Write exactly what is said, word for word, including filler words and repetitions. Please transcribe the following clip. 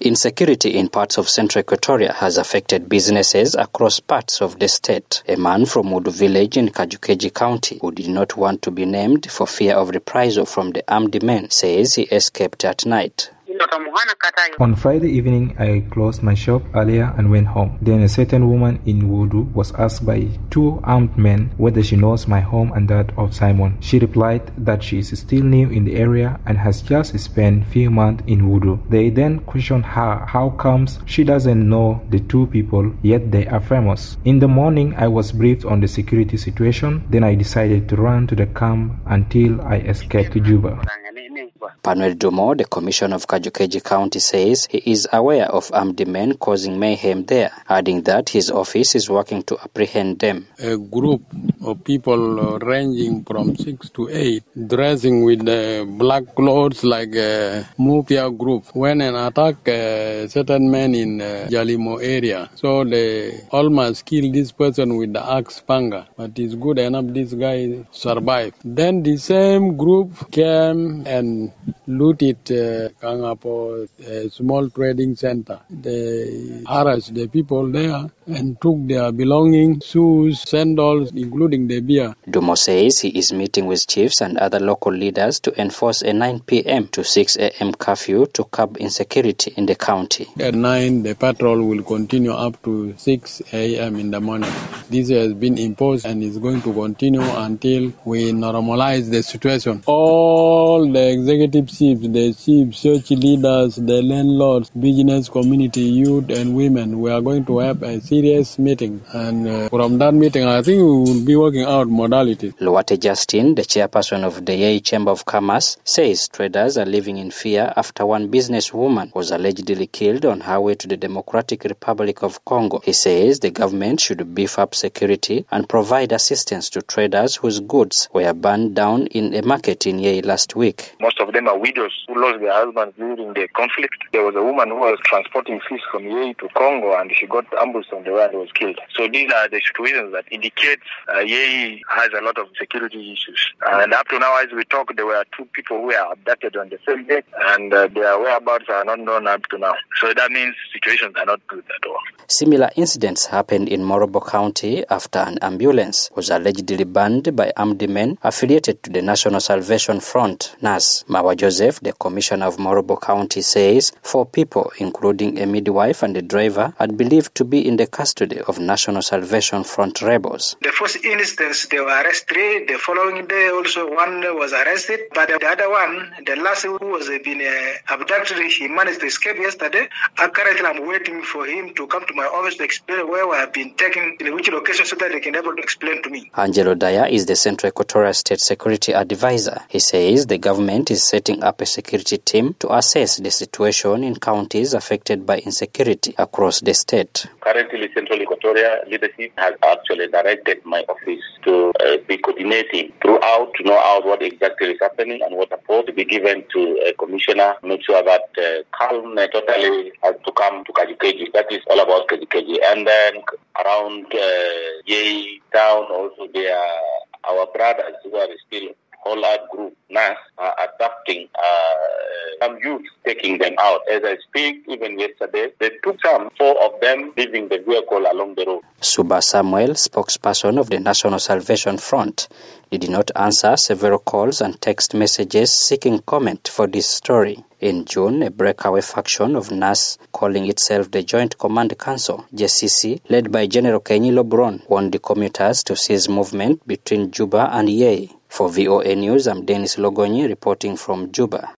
Insecurity in parts of central Equatoria has affected businesses across parts of the state. A man from Mudu village in Kajukeji County, who did not want to be named for fear of reprisal from the armed men, says he escaped at night. On Friday evening, I closed my shop earlier and went home. Then a certain woman in Wudu was asked by two armed men whether she knows my home and that of Simon. She replied that she is still new in the area and has just spent few months in Wudu. They then questioned her how comes she doesn't know the two people, yet they are famous. In the morning, I was briefed on the security situation. Then I decided to run to the camp until I escaped to Juba. Panuel Dumo, the commissioner of Kajukeji County, says he is aware of armed men causing mayhem there, adding that his office is working to apprehend them. A group of people uh, ranging from six to eight, dressing with uh, black clothes like a Mafia group, went and attacked uh, certain men in uh, Jalimo area. So they almost killed this person with the axe panga, but it's good enough this guy survived. Then the same group came and looted uh, Kangapo, a small trading center. They harassed the people there and took their belongings, shoes, sandals, including the beer. Dumo says he is meeting with chiefs and other local leaders to enforce a nine p.m. to six a.m. curfew to curb insecurity in the county. At nine, the patrol will continue up to six a.m. in the morning. This has been imposed and is going to continue until we normalize the situation. All the executive chiefs, the chiefs, church leaders, the landlords, business community, youth and women, we are going to have a serious meeting. And uh, from that meeting, I think we will be working out modalities. Luate Justin, the chairperson of the Yei Chamber of Commerce, says traders are living in fear after one businesswoman was allegedly killed on her way to the Democratic Republic of Congo. He says the government should beef up security and provide assistance to traders whose goods were burned down in a market in Yei last week. Most of them are widows who lost their husbands during the conflict. There was a woman who was transporting fish from Yei to Congo and she got ambushed on the way and was killed. So these are the situations that indicate uh, Yei has a lot of security issues. And up to now, as we talk, there were two people who were abducted on the same day and uh, their whereabouts are not known up to now. So that means situations are not good at all. Similar incidents happened in Morobo County after an ambulance was allegedly burned by armed men affiliated to the National Salvation Front, N A S. Mawa Joseph, the commissioner of Morobo County, says four people, including a midwife and a driver, are believed to be in the custody of National Salvation Front rebels. The first instance, they were arrested three. The following day, also one was arrested. But the other one, the last who was been uh, abducted, he managed to escape yesterday. Uh, currently, I'm waiting for him to come to my office to explain where we have been taken, in which location, so that they can be able to explain to me. Angelo Daya is the Central Equatoria State Security Advisor. He says the government is setting up a security team to assess the situation in counties affected by insecurity across the state. Currently, Central Equatoria leadership has actually directed my office to uh, be coordinating throughout to know out what exactly is happening and what support to be given to a commissioner, make sure that uh, calm uh, totally has to come to Kajukeji. That is all about Kajukeji. And then around uh, Yei town also there are our brothers who are still whole art group, N A S, are adopting uh, some youth, taking them out. As I speak, even yesterday, they took some, four of them leaving the vehicle along the road. Suba Samuel, spokesperson of the National Salvation Front, did not answer several calls and text messages seeking comment for this story. In June, a breakaway faction of N A S, calling itself the Joint Command Council, J C C, led by General Kenyi Lobron, warned the commuters to cease movement between Juba and Yei. For V O A News, I'm Dennis Logonyi reporting from Juba.